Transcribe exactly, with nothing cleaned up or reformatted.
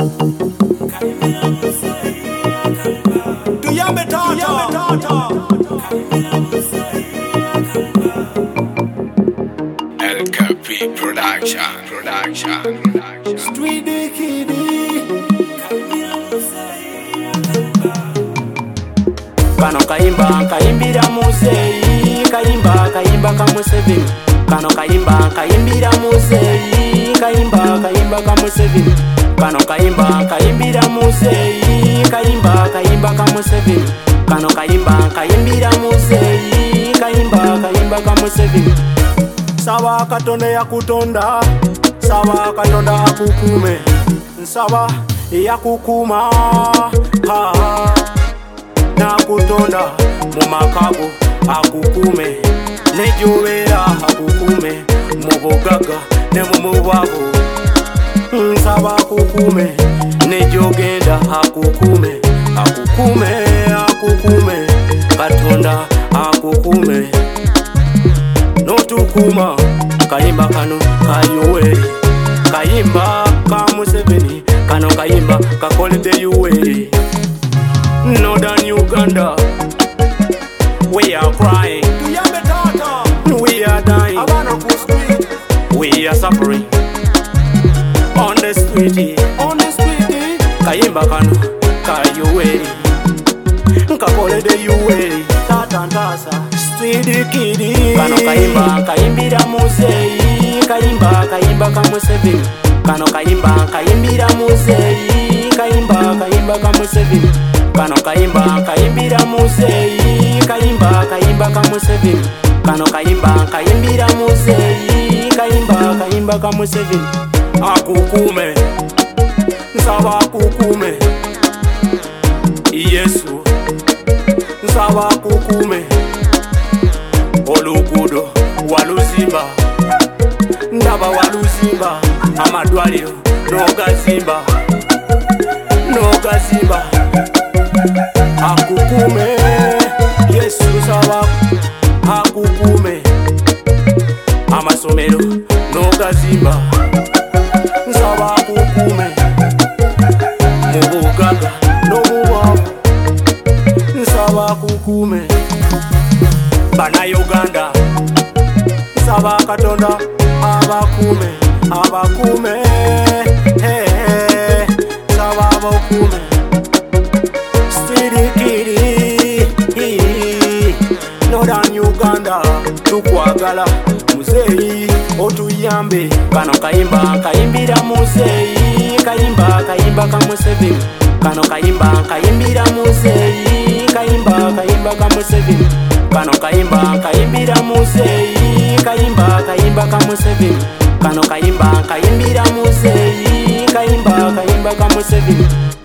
Tuyambe tata L K P Production, Production, Production. Street Kiddy Kano kaimba kaimbira muzeyi kaimba kaimba kamuseveni Kano kaimba kaimbira muzeyi kaimba kaimba kamuseveni Kano kaimba kaimbira muzeyi kaimba kaimba kamuseveni Kano kaimba kaimbira muzeyi kaimba kaimba kamuseveni Sawa katonda yakutonda sawa katonda akukume Sawa yakukuma ha nakutonda mumakago akukume nejobera akukume mubugaga ne mumubwabo nsaba akukume nejogenda akukume akukume akukume katonda akukume notukuma kayimba kano kayoweri kayimba kamuseveni kano kayimba kakolede yuweri Northern Uganda, we are crying, we are dying, we are suffering on the street, on the street. Kayimba kano, kayoweri, kakole de yuweri, tatantasa, street kiddy. Kano kayimba, kayimbira muzeyi, kayimba, kayimba kamuseveni. Kano kayimba, kayimbira muzeyi, kayimba, kayimba kamuseveni. Kano kaimba kaimbira muzeyi kaimba kaimba kamuseveni Kano kaimba kaimbira muzeyi kaimba kaimba kamuseveni akukume nsaba akukume Yesu nsaba akukume olugudo waluzimba ndaba waluzimba amadwaliro nogazimba nogazimba akukume Yesu saba akukume amasomero nogazimba nsaba akukume mubugaga nobubwavu nsaba akukume bana Uganda nsaba katonda abakume abakume hey, hey, nsaba abakume Northern Uganda tukwagala muzeyi otuyambe Kano kayimba kayimbira muzeyi kayimba kayimba kamuseveni Kano kayimba kayimbira muzeyi kayimba kayimba kamuseveni Kano kayimba kayimbira muzeyi kayimba kayimba kamuseveni Kano kayimba kayimbira muzeyi kayimba kayimba kamuseveni